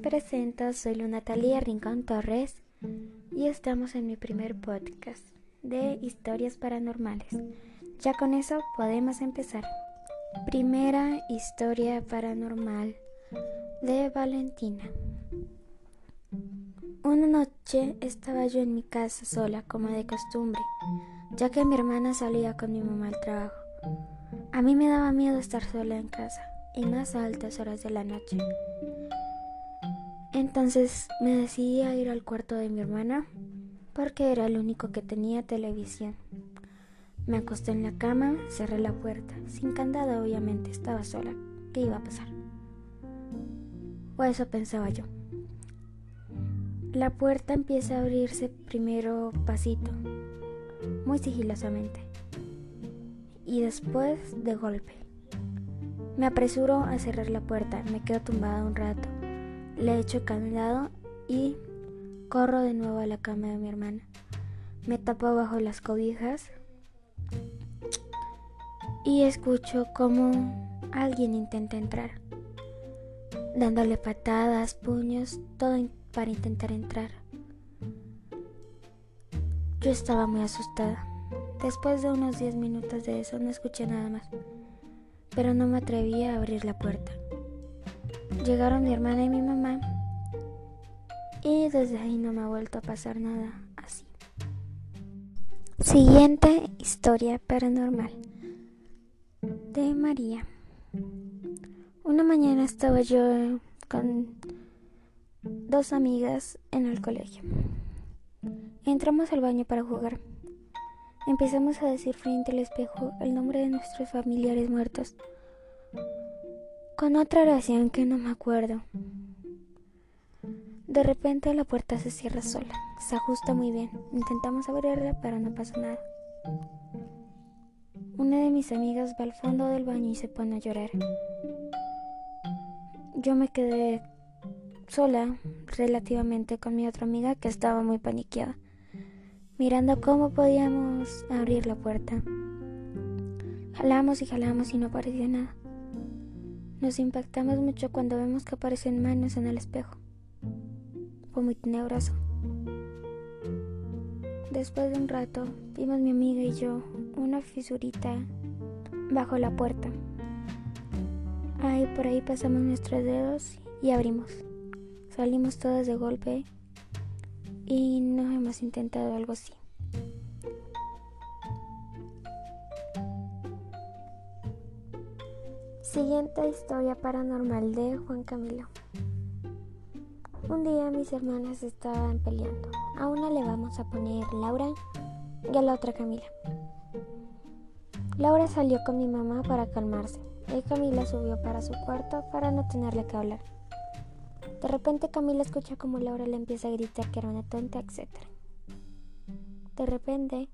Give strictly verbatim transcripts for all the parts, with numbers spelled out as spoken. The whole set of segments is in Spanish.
presento, soy Luna Talía Rincón Torres y estamos en mi primer podcast de historias paranormales. Ya con eso podemos empezar. Primera historia paranormal de Valentina. Una noche estaba yo en mi casa sola, como de costumbre, ya que mi hermana salía con mi mamá al trabajo. A mí me daba miedo estar sola en casa, y más a altas horas de la noche. Entonces me decidí a ir al cuarto de mi hermana, porque era el único que tenía televisión. Me acosté en la cama, cerré la puerta, sin candado obviamente, estaba sola. ¿Qué iba a pasar? O eso pensaba yo. La puerta empieza a abrirse primero pasito, muy sigilosamente, y después de golpe. Me apresuro a cerrar la puerta, me quedo tumbada un rato, le echo candado y corro de nuevo a la cama de mi hermana. Me tapo bajo las cobijas y escucho como alguien intenta entrar, dándole patadas, puños, todo para intentar entrar. Yo estaba muy asustada. Después de unos diez minutos de eso no escuché nada más, pero no me atreví a abrir la puerta. Llegaron mi hermana y mi mamá y desde ahí no me ha vuelto a pasar nada así. Siguiente historia paranormal de María. Una mañana estaba yo con dos amigas en el colegio. Entramos al baño para jugar. Empezamos a decir frente al espejo el nombre de nuestros familiares muertos, con otra oración que no me acuerdo. De repente la puerta se cierra sola, se ajusta muy bien. Intentamos abrirla, pero no pasó nada. Una de mis amigas va al fondo del baño y se pone a llorar. Yo me quedé sola, relativamente, con mi otra amiga que estaba muy paniqueada, mirando cómo podíamos abrir la puerta. Jalamos y jalamos y no aparecía nada. Nos impactamos mucho cuando vemos que aparecen manos en el espejo. Fue muy tenebroso. Después de un rato, vimos mi amiga y yo una fisurita bajo la puerta. Ahí por ahí pasamos nuestros dedos y abrimos. Salimos todas de golpe y no hemos intentado algo así. Siguiente historia paranormal de Juan Camilo. Un día mis hermanas estaban peleando. A una le vamos a poner Laura y a la otra Camila. Laura salió con mi mamá para calmarse y Camila subió para su cuarto para no tenerle que hablar. De repente Camila escucha como Laura le empieza a gritar que era una tonta, etcétera. De repente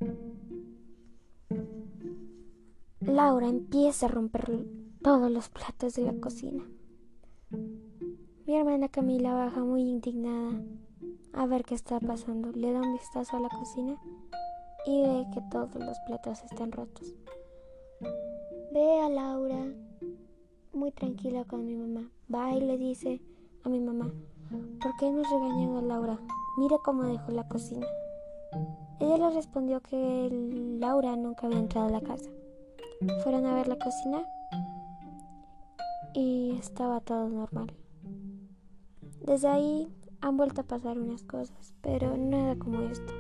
Laura empieza a romper todos los platos de la cocina. Mi hermana Camila baja muy indignada a ver qué está pasando. Le da un vistazo a la cocina y ve que todos los platos están rotos. Ve a Laura muy tranquila con mi mamá. Va y le dice a mi mamá: ¿por qué nos regañan a Laura? Mira cómo dejó la cocina. Ella le respondió que Laura nunca había entrado a la casa. Fueron a ver la cocina y estaba todo normal. Desde ahí han vuelto a pasar unas cosas, pero nada como esto.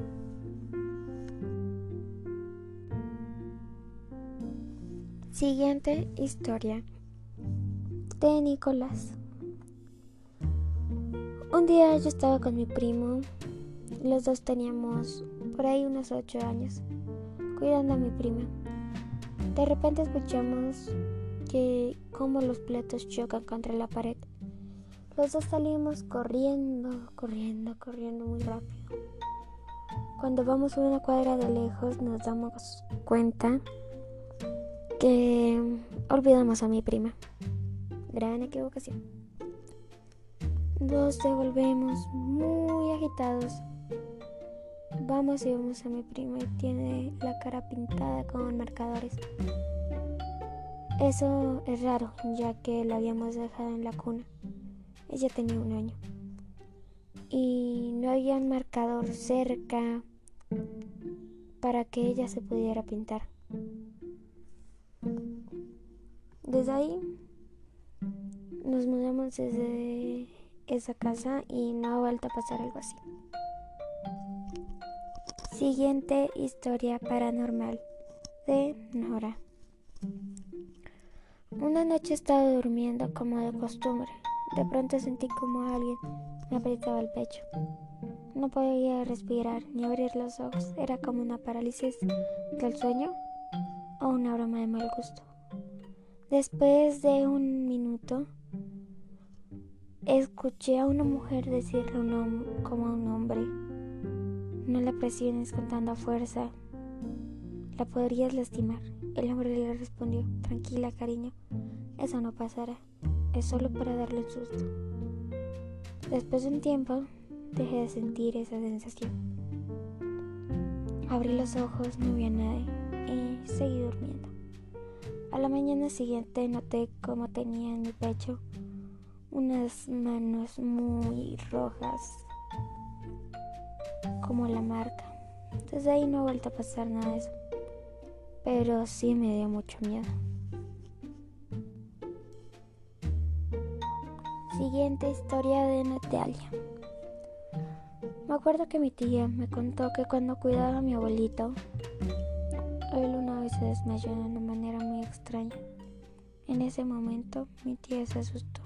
Siguiente historia de Nicolás. Un día yo estaba con mi primo, los dos teníamos por ahí unos ocho años, cuidando a mi prima. De repente escuchamos que como los platos chocan contra la pared. Los dos salimos corriendo, corriendo, corriendo muy rápido. Cuando vamos una cuadra de lejos nos damos cuenta que olvidamos a mi prima. Gran equivocación. Nos devolvemos muy agitados. Vamos y vemos a mi prima y tiene la cara pintada con marcadores. Eso es raro, ya que la habíamos dejado en la cuna. Ella tenía un año y no había un marcador cerca para que ella se pudiera pintar. Desde ahí nos mudamos desde esa casa y no ha vuelto a pasar algo así. Siguiente historia paranormal de Nora. Una noche estaba durmiendo como de costumbre. De pronto sentí como alguien me apretaba el pecho. No podía respirar ni abrir los ojos. Era como una parálisis del sueño o una broma de mal gusto. Después de un minuto, escuché a una mujer decirle un hom- como a un hombre: no la presiones con tanta fuerza, la podrías lastimar. El hombre le respondió: tranquila, cariño, eso no pasará, es solo para darle un susto. Después de un tiempo, dejé de sentir esa sensación. Abrí los ojos, no vi a nadie y seguí durmiendo. A la mañana siguiente noté cómo tenía en mi pecho unas manos muy rojas, como la marca. Desde ahí no ha vuelto a pasar nada de eso, pero sí me dio mucho miedo. Siguiente historia de Natalia. Me acuerdo que mi tía me contó que cuando cuidaba a mi abuelito, él una vez se desmayó de una manera muy extraña. En ese momento mi tía se asustó.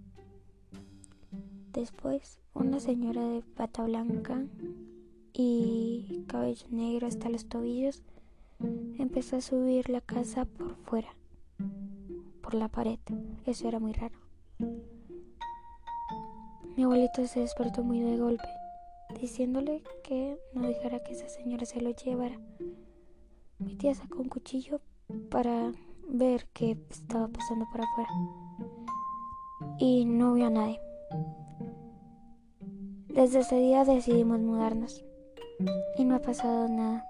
Después, una señora de bata blanca y cabello negro hasta los tobillos empezó a subir la casa por fuera, por la pared. Eso era muy raro. Mi abuelito se despertó muy de golpe, diciéndole que no dejara que esa señora se lo llevara. Mi tía sacó un cuchillo para ver qué estaba pasando por afuera y no vio a nadie. Desde ese día decidimos mudarnos y no ha pasado nada.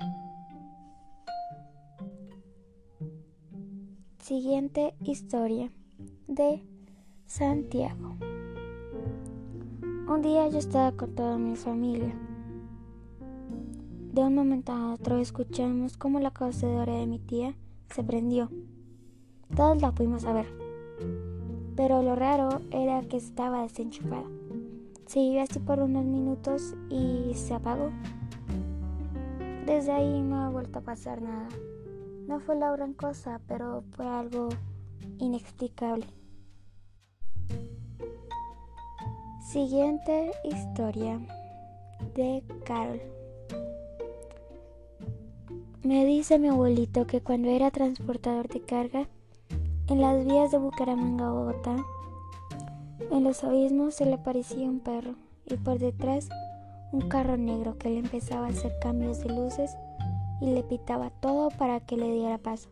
Siguiente historia de Santiago. Un día yo estaba con toda mi familia. De un momento a otro escuchamos cómo la cocedora de mi tía se prendió. Todos la fuimos a ver, pero lo raro era que estaba desenchufada. Siguió así por unos minutos y se apagó. Desde ahí no ha vuelto a pasar nada. No fue la gran cosa, pero fue algo inexplicable. Siguiente historia de Carol. Me dice mi abuelito que cuando era transportador de carga en las vías de Bucaramanga a Bogotá, en los abismos se le aparecía un perro y por detrás un carro negro que le empezaba a hacer cambios de luces y le pitaba todo para que le diera paso.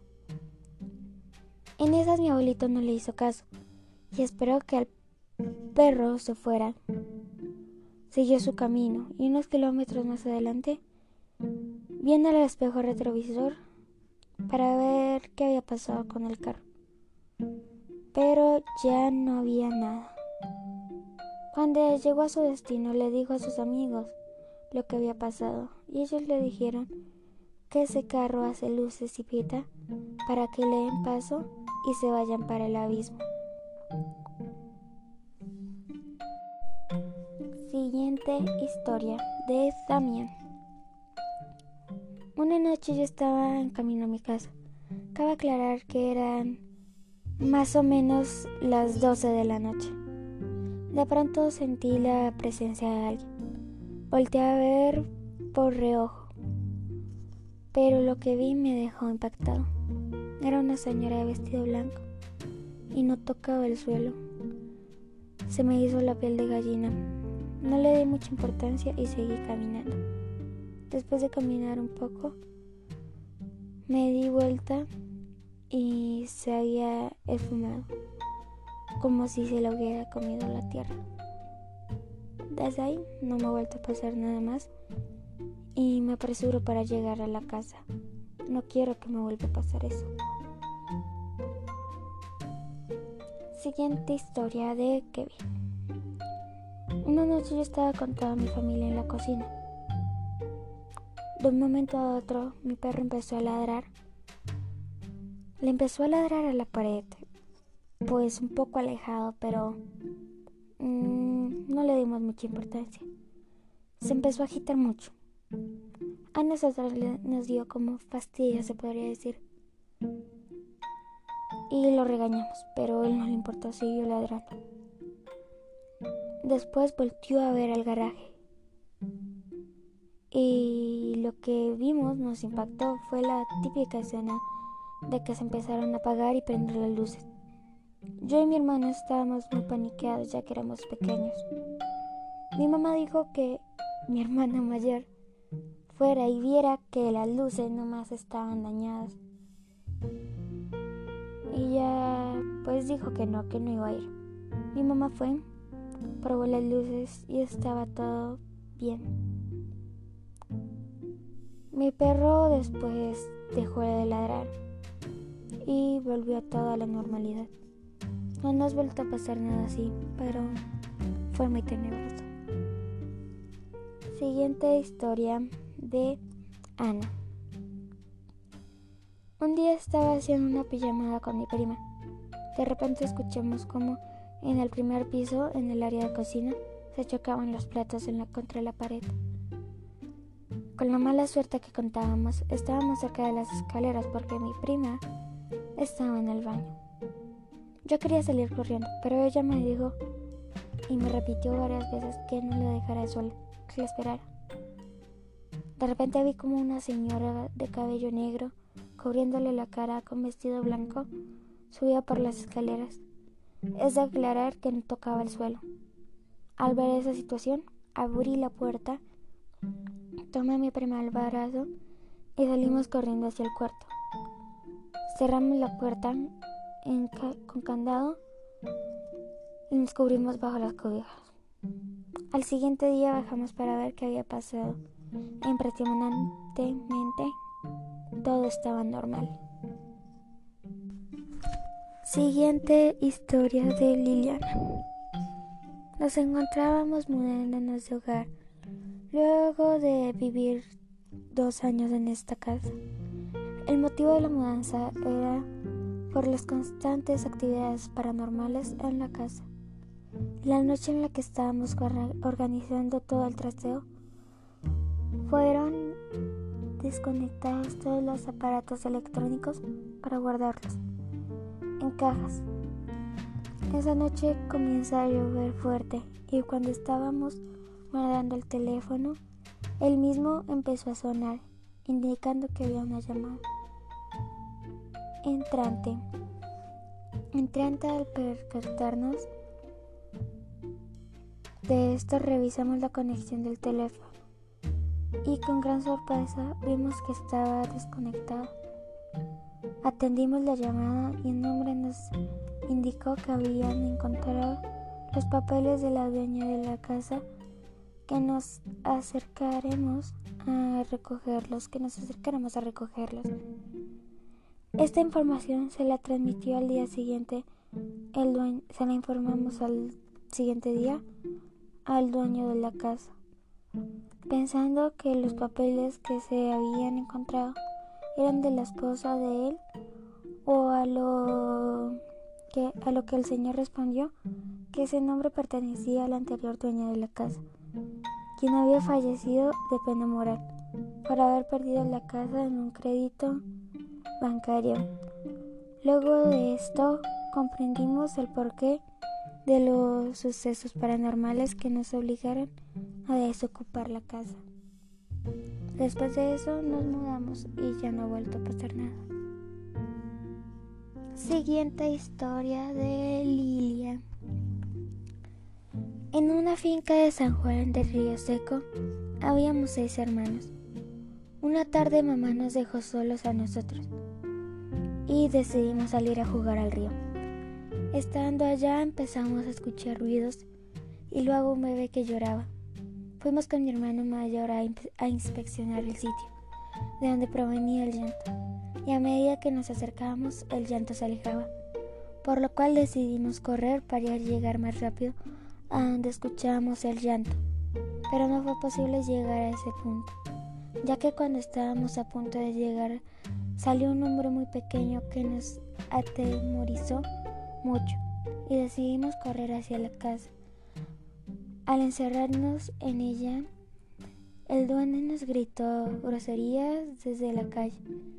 En esas mi abuelito no le hizo caso y esperó que el perro se fuera. Siguió su camino y unos kilómetros más adelante, viendo el espejo retrovisor para ver qué había pasado con el carro, pero ya no había nada. Cuando llegó a su destino le dijo a sus amigos lo que había pasado y ellos le dijeron que ese carro hace luces y pita para que le den paso y se vayan para el abismo. Siguiente historia de Damián. Una noche yo estaba en camino a mi casa. Cabe aclarar que eran más o menos las doce de la noche. De pronto sentí la presencia de alguien. Volteé a ver por reojo, pero lo que vi me dejó impactado. Era una señora de vestido blanco y no tocaba el suelo. Se me hizo la piel de gallina. No le di mucha importancia y seguí caminando. Después de caminar un poco, me di vuelta y se había esfumado, como si se lo hubiera comido la tierra. Desde ahí no me ha vuelto a pasar nada más y me apresuro para llegar a la casa. No quiero que me vuelva a pasar eso. Siguiente historia de Kevin. Una noche yo estaba con toda mi familia en la cocina. De un momento a otro, mi perro empezó a ladrar. Le empezó a ladrar a la pared, pues un poco alejado, pero mmm, no le dimos mucha importancia. Se empezó a agitar mucho. A nosotros nos dio como fastidio, se podría decir. Y lo regañamos, pero él no le importó, siguió ladrando. Después volteó a ver al garaje. Y lo que vimos nos impactó. Fue la típica escena de que se empezaron a apagar y prender las luces. Yo y mi hermana estábamos muy paniqueados ya que éramos pequeños. Mi mamá dijo que mi hermana mayor fuera y viera que las luces nomás estaban dañadas. Y ella pues dijo que no, que no iba a ir. Mi mamá fue, probó las luces y estaba todo bien. Mi perro después dejó de ladrar y volvió a toda la normalidad. No nos volvió a pasar nada así, pero fue muy tenebroso. Siguiente historia de Ana. Un día estaba haciendo una pijamada con mi prima. De repente escuchamos como en el primer piso, en el área de cocina, se chocaban los platos en la, contra la pared. Con la mala suerte que contábamos, estábamos cerca de las escaleras porque mi prima estaba en el baño. Yo quería salir corriendo, pero ella me dijo y me repitió varias veces que no la dejara sola, que la esperara. De repente vi como una señora de cabello negro, cubriéndole la cara con vestido blanco, subía por las escaleras. Es de aclarar que no tocaba el suelo. Al ver esa situación, abrí la puerta, tomé a mi prima al brazo y salimos corriendo hacia el cuarto. Cerramos la puerta en ca- con candado y nos cubrimos bajo las cobijas. Al siguiente día bajamos para ver qué había pasado. Impresionantemente, todo estaba normal. Siguiente historia de Liliana. Nos encontrábamos mudándonos de hogar luego de vivir dos años en esta casa. El motivo de la mudanza era por las constantes actividades paranormales en la casa. La noche en la que estábamos organizando todo el trasteo, fueron desconectados todos los aparatos electrónicos para guardarlos en cajas. Esa noche comienza a llover fuerte y cuando estábamos guardando el teléfono, el mismo empezó a sonar, indicando que había una llamada entrante. Entrante al percatarnos de esto, revisamos la conexión del teléfono y con gran sorpresa vimos que estaba desconectado. Atendimos la llamada y un hombre nos indicó que habían encontrado los papeles de la dueña de la casa, que nos acercaremos a recogerlos, que nos acercáramos a recogerlos. Esta información se la transmitió al día siguiente, el dueño, se la informamos al siguiente día al dueño de la casa, pensando que los papeles que se habían encontrado eran de la esposa de él, o a lo que a lo que el señor respondió que ese nombre pertenecía a la anterior dueña de la casa, quien había fallecido de pena moral por haber perdido la casa en un crédito bancario. Luego de esto comprendimos el porqué de los sucesos paranormales que nos obligaron a desocupar la casa. Después de eso nos mudamos y ya no ha vuelto a pasar nada. Siguiente historia de Lilia. En una finca de San Juan del Río Seco habíamos seis hermanos. Una tarde mamá nos dejó solos a nosotros y decidimos salir a jugar al río. Estando allá empezamos a escuchar ruidos y luego un bebé que lloraba. Fuimos con mi hermano mayor a, in- a inspeccionar el sitio de donde provenía el llanto, y a medida que nos acercábamos el llanto se alejaba, por lo cual decidimos correr para llegar más rápido a donde escuchábamos el llanto, pero no fue posible llegar a ese punto, ya que cuando estábamos a punto de llegar salió un hombre muy pequeño que nos atemorizó mucho y decidimos correr hacia la casa. Al encerrarnos en ella, el duende nos gritó groserías desde la calle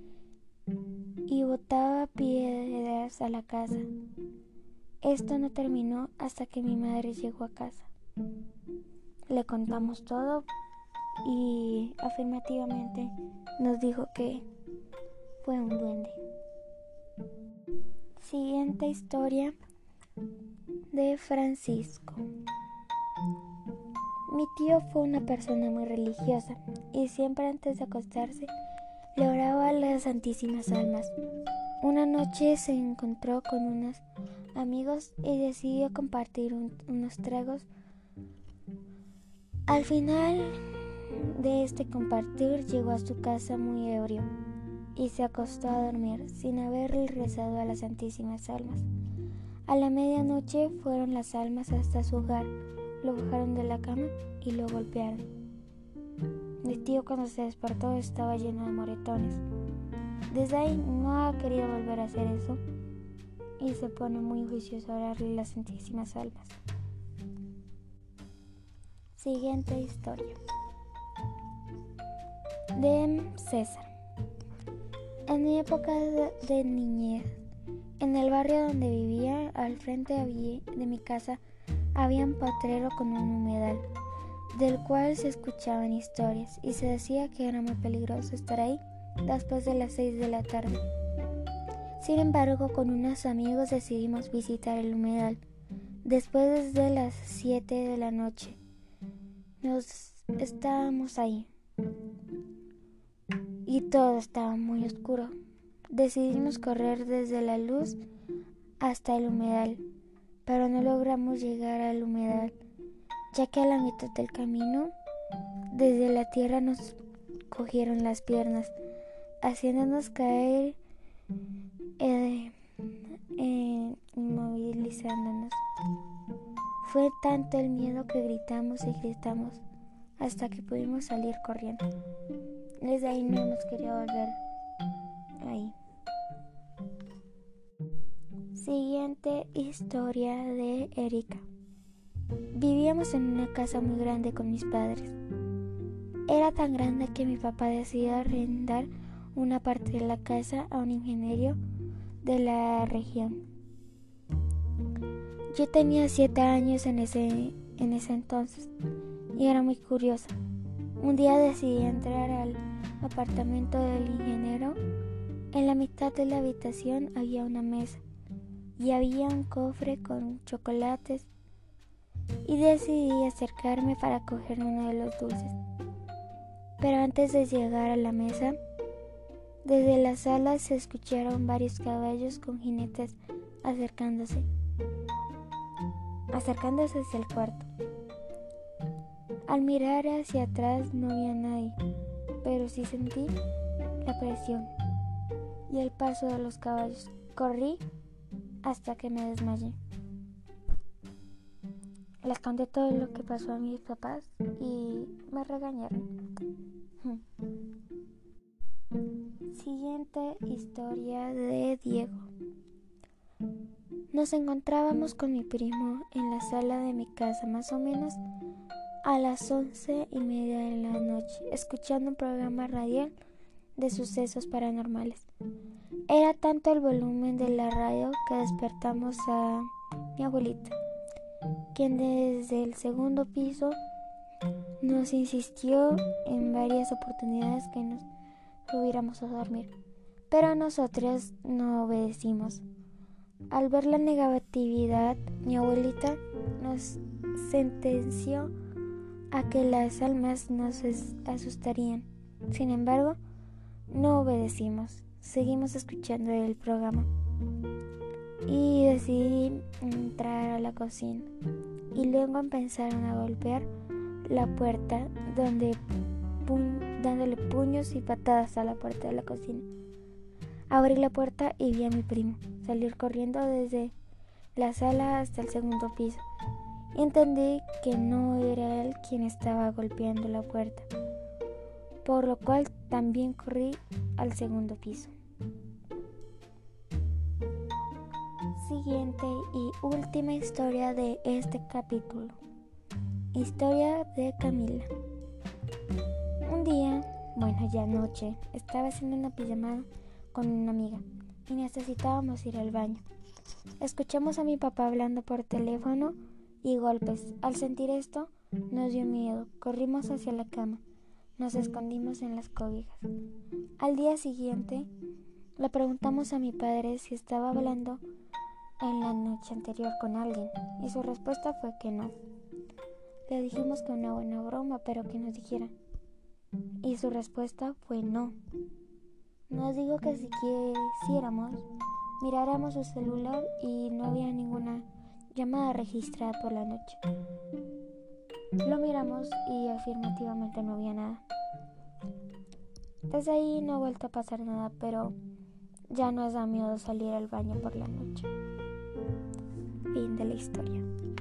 y botaba piedras a la casa. Esto no terminó hasta que mi madre llegó a casa. Le contamos todo y afirmativamente nos dijo que fue un duende. Siguiente historia de Francisco. Mi tío fue una persona muy religiosa y siempre antes de acostarse le oraba a las Santísimas Almas. Una noche se encontró con unos amigos y decidió compartir un, unos tragos. Al final de este compartir llegó a su casa muy ebrio y se acostó a dormir sin haberle rezado a las Santísimas Almas. A la medianoche fueron las almas hasta su hogar, lo bajaron de la cama y lo golpearon. Mi tío cuando se despertó estaba lleno de moretones. Desde ahí no ha querido volver a hacer eso y se pone muy juicioso a orarle a las Santísimas Almas. Siguiente historia de César. En mi época de niñez, en el barrio donde vivía, al frente de mi casa, había un potrero con un humedal, del cual se escuchaban historias y se decía que era muy peligroso estar ahí después de las seis de la tarde. Sin embargo, con unos amigos decidimos visitar el humedal. Después de las siete de la noche, nos estábamos ahí y todo estaba muy oscuro. Decidimos correr desde la luz hasta el humedal, pero no logramos llegar al humedal, ya que a la mitad del camino, desde la tierra nos cogieron las piernas, haciéndonos caer, eh, eh, inmovilizándonos. Fue tanto el miedo que gritamos y gritamos hasta que pudimos salir corriendo. Desde ahí no hemos querido volver ahí. Siguiente historia de Erika. Vivíamos en una casa muy grande con mis padres. Era tan grande que mi papá decidió arrendar una parte de la casa a un ingeniero de la región. Yo tenía siete años en ese, en ese entonces y era muy curiosa. Un día decidí entrar al apartamento del ingeniero. En la mitad de la habitación había una mesa y había un cofre con chocolates y decidí acercarme para coger uno de los dulces. Pero antes de llegar a la mesa, desde la sala se escucharon varios caballos con jinetes acercándose, acercándose hacia el cuarto. Al mirar hacia atrás no había nadie, pero sí sentí la presión y el paso de los caballos. Corrí hasta que me desmayé. Les conté todo lo que pasó a mis papás y me regañaron. Siguiente historia de Diego. Nos encontrábamos con mi primo en la sala de mi casa más o menos a las once y media de la noche, escuchando un programa radial de sucesos paranormales. Era tanto el volumen de la radio que despertamos a mi abuelita, quien desde el segundo piso nos insistió en varias oportunidades que nos subiéramos a dormir, pero nosotros no obedecimos. Al ver la negatividad, mi abuelita nos sentenció a que las almas nos asustarían. Sin embargo, no obedecimos. Seguimos escuchando el programa y decidí entrar a la cocina y luego empezaron a golpear la puerta donde pu- dándole puños y patadas a la puerta de la cocina. Abrí la puerta y vi a mi primo salir corriendo desde la sala hasta el segundo piso Entendí que no era él quien estaba golpeando la puerta, por lo cual también corrí al segundo piso. Siguiente y última historia de este capítulo. Historia de Camila. Un día, bueno ya noche, estaba haciendo una pijamada con una amiga y necesitábamos ir al baño. Escuchamos a mi papá hablando por teléfono y golpes. Al sentir esto, nos dio miedo. Corrimos hacia la cama. Nos escondimos en las cobijas. Al día siguiente, le preguntamos a mi padre si estaba hablando en la noche anterior con alguien y su respuesta fue que no. Le dijimos que una buena broma, pero que nos dijera. Y su respuesta fue no. Nos dijo que si quisiéramos, miráramos su celular y no había ninguna llamada registrada por la noche. Lo miramos y afirmativamente no había nada. Desde ahí no ha vuelto a pasar nada, pero ya nos da miedo salir al baño por la noche. Fin de la historia.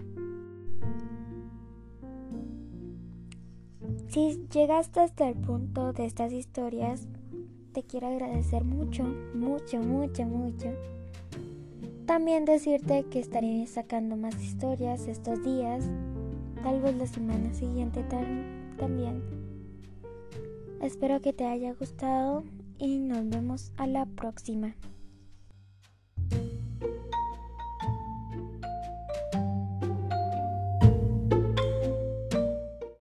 Si llegaste hasta el punto de estas historias, te quiero agradecer mucho, mucho, mucho, mucho. También decirte que estaré sacando más historias estos días, tal vez la semana siguiente tam- también. Espero que te haya gustado y nos vemos a la próxima.